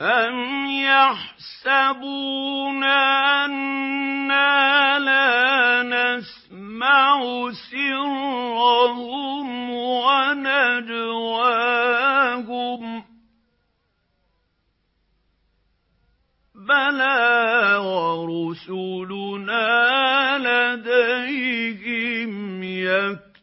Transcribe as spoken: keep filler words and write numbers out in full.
أَمْ يَحْسَبُونَ أَنَّا لَا نَسْمَعُ سِرَّهُمْ وَنَجْوَاهُم ۚ بَلَىٰ وَرُسُلُنَا لَدَيْهِمْ يَكْتُبُونَ